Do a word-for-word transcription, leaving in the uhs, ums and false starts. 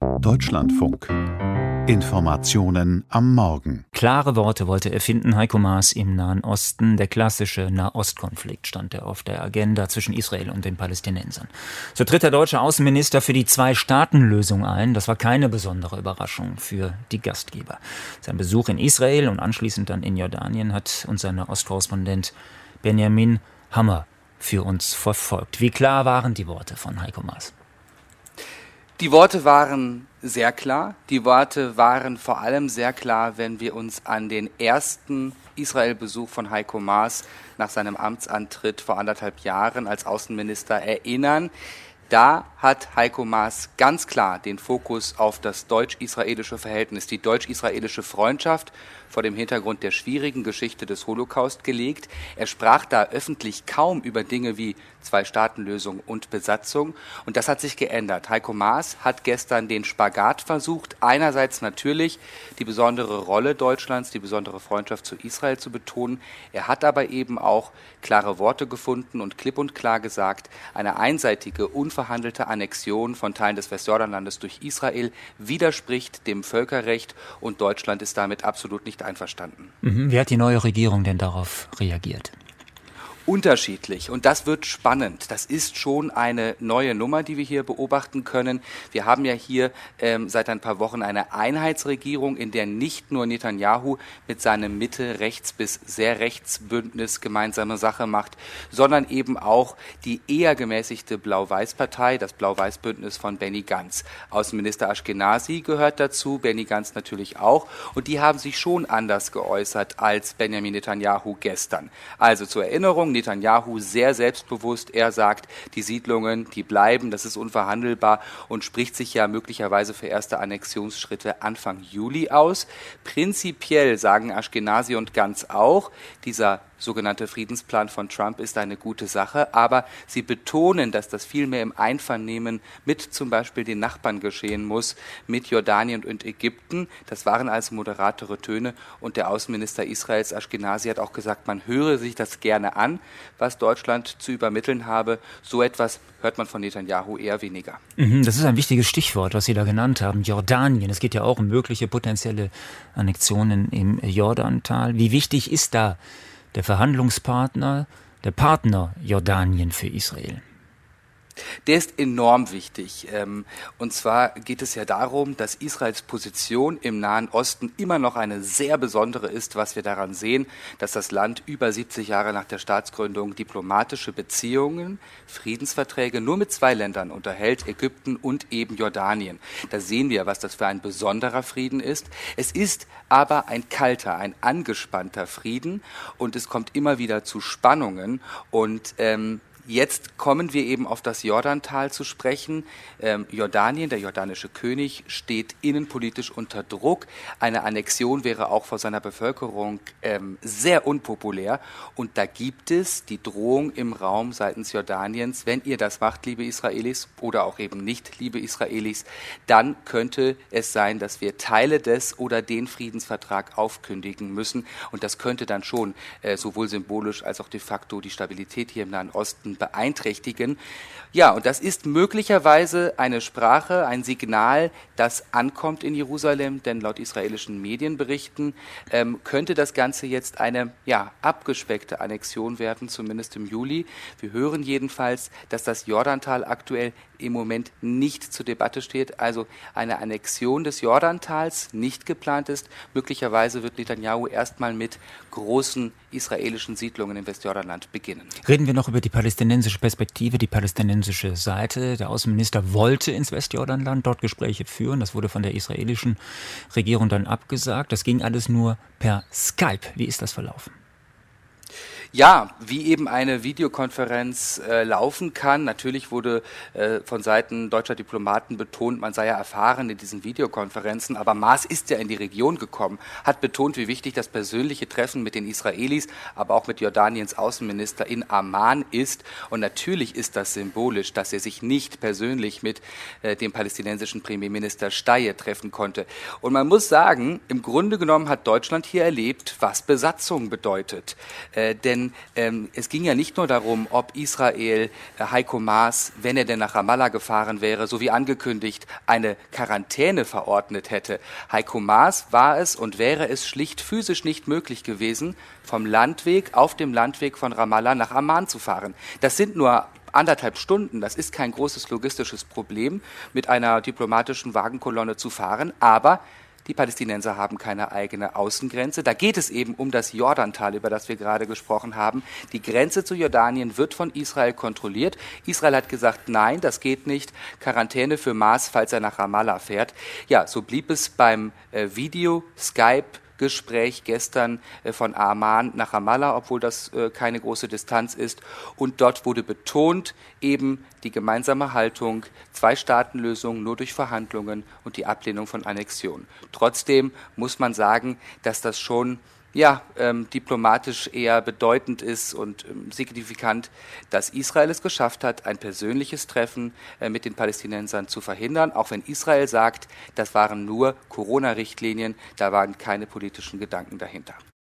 Deutschlandfunk. Informationen am Morgen. Klare Worte wollte erfinden Heiko Maas im Nahen Osten. Der klassische Nahostkonflikt stand er auf der Agenda zwischen Israel und den Palästinensern. So tritt der deutsche Außenminister für die Zwei-Staaten-Lösung ein. Das war keine besondere Überraschung für die Gastgeber. Sein Besuch in Israel und anschließend dann in Jordanien hat unser Nahostkorrespondent Benjamin Hammer für uns verfolgt. Wie klar waren die Worte von Heiko Maas? Die Worte waren sehr klar. Die Worte waren vor allem sehr klar, wenn wir uns an den ersten Israel-Besuch von Heiko Maas nach seinem Amtsantritt vor anderthalb Jahren als Außenminister erinnern. Da hat Heiko Maas ganz klar den Fokus auf das deutsch-israelische Verhältnis, die deutsch-israelische Freundschaft vor dem Hintergrund der schwierigen Geschichte des Holocaust gelegt. Er sprach da öffentlich kaum über Dinge wie Zwei-Staaten-Lösung und Besatzung. Und das hat sich geändert. Heiko Maas hat gestern den Spagat versucht, einerseits natürlich die besondere Rolle Deutschlands, die besondere Freundschaft zu Israel zu betonen. Er hat aber eben auch klare Worte gefunden und klipp und klar gesagt, eine einseitige, unverhandelte Annexion von Teilen des Westjordanlandes durch Israel widerspricht dem Völkerrecht und Deutschland ist damit absolut nicht einverstanden. Mhm. Wie hat die neue Regierung denn darauf reagiert? Unterschiedlich und das wird spannend. Das ist schon eine neue Nummer, die wir hier beobachten können. Wir haben ja hier ähm, seit ein paar Wochen eine Einheitsregierung, in der nicht nur Netanyahu mit seinem Mitte-Rechts- bis sehr Rechtsbündnis gemeinsame Sache macht, sondern eben auch die eher gemäßigte Blau-Weiß-Partei, das Blau-Weiß-Bündnis von Benny Gantz. Außenminister Ashkenazi gehört dazu, Benny Gantz natürlich auch und die haben sich schon anders geäußert als Benjamin Netanyahu gestern. Also zur Erinnerung, Netanyahu sehr selbstbewusst. Er sagt, die Siedlungen, die bleiben, das ist unverhandelbar und spricht sich ja möglicherweise für erste Annexionsschritte Anfang Juli aus. Prinzipiell sagen Ashkenazi und Gantz auch, dieser sogenannte Friedensplan von Trump ist eine gute Sache, aber sie betonen, dass das vielmehr im Einvernehmen mit zum Beispiel den Nachbarn geschehen muss, mit Jordanien und Ägypten. Das waren also moderatere Töne und der Außenminister Israels Ashkenazi hat auch gesagt, man höre sich das gerne an, was Deutschland zu übermitteln habe. So etwas hört man von Netanyahu eher weniger. Das ist ein wichtiges Stichwort, was Sie da genannt haben, Jordanien. Es geht ja auch um mögliche potenzielle Annexionen im Jordantal. Wie wichtig ist da der Verhandlungspartner, der Partner Jordanien für Israel? Der ist enorm wichtig. Und zwar geht es ja darum, dass Israels Position im Nahen Osten immer noch eine sehr besondere ist, was wir daran sehen, dass das Land über siebzig Jahre nach der Staatsgründung diplomatische Beziehungen, Friedensverträge nur mit zwei Ländern unterhält, Ägypten und eben Jordanien. Da sehen wir, was das für ein besonderer Frieden ist. Es ist aber ein kalter, ein angespannter Frieden und es kommt immer wieder zu Spannungen und ähm, Jetzt kommen wir eben auf das Jordantal zu sprechen. Ähm, Jordanien, der jordanische König, steht innenpolitisch unter Druck. Eine Annexion wäre auch vor seiner Bevölkerung ähm, sehr unpopulär. Und da gibt es die Drohung im Raum seitens Jordaniens, wenn ihr das macht, liebe Israelis, oder auch eben nicht, liebe Israelis, dann könnte es sein, dass wir Teile des oder den Friedensvertrag aufkündigen müssen. Und das könnte dann schon äh, sowohl symbolisch als auch de facto die Stabilität hier im Nahen Osten beeinträchtigen. Ja, und das ist möglicherweise eine Sprache, ein Signal, das ankommt in Jerusalem, denn laut israelischen Medienberichten ähm, könnte das Ganze jetzt eine ja, abgespeckte Annexion werden, zumindest im Juli. Wir hören jedenfalls, dass das Jordantal aktuell im Moment nicht zur Debatte steht, also eine Annexion des Jordantals nicht geplant ist. Möglicherweise wird Netanyahu erstmal mit großen israelischen Siedlungen im Westjordanland beginnen. Reden wir noch über die palästinensische Perspektive, die palästinensische Seite. Der Außenminister wollte ins Westjordanland dort Gespräche führen. Das wurde von der israelischen Regierung dann abgesagt. Das ging alles nur per Skype. Wie ist das verlaufen? Ja, wie eben eine Videokonferenz äh, laufen kann. Natürlich wurde äh, von Seiten deutscher Diplomaten betont, man sei ja erfahren in diesen Videokonferenzen, aber Maas ist ja in die Region gekommen, hat betont, wie wichtig das persönliche Treffen mit den Israelis, aber auch mit Jordaniens Außenminister in Amman ist. Und natürlich ist das symbolisch, dass er sich nicht persönlich mit äh, dem palästinensischen Premierminister Shtayyeh treffen konnte. Und man muss sagen, im Grunde genommen hat Deutschland hier erlebt, was Besatzung bedeutet. Äh, denn Denn ähm, es ging ja nicht nur darum, ob Israel äh, Heiko Maas, wenn er denn nach Ramallah gefahren wäre, so wie angekündigt, eine Quarantäne verordnet hätte. Heiko Maas war es und wäre es schlicht physisch nicht möglich gewesen, vom Landweg auf dem Landweg von Ramallah nach Amman zu fahren. Das sind nur anderthalb Stunden, das ist kein großes logistisches Problem, mit einer diplomatischen Wagenkolonne zu fahren, aber die Palästinenser haben keine eigene Außengrenze. Da geht es eben um das Jordantal, über das wir gerade gesprochen haben. Die Grenze zu Jordanien wird von Israel kontrolliert. Israel hat gesagt, nein, das geht nicht. Quarantäne für Maas, falls er nach Ramallah fährt. Ja, so blieb es beim äh, Video, Skype, Gespräch gestern äh, von Amman nach Ramallah, obwohl das äh, keine große Distanz ist. Und dort wurde betont eben die gemeinsame Haltung, Zwei-Staaten-Lösung nur durch Verhandlungen und die Ablehnung von Annexion. Trotzdem muss man sagen, dass das schon ja, ähm, diplomatisch eher bedeutend ist und ähm, signifikant, dass Israel es geschafft hat, ein persönliches Treffen äh, mit den Palästinensern zu verhindern, auch wenn Israel sagt, das waren nur Corona-Richtlinien, da waren keine politischen Gedanken dahinter.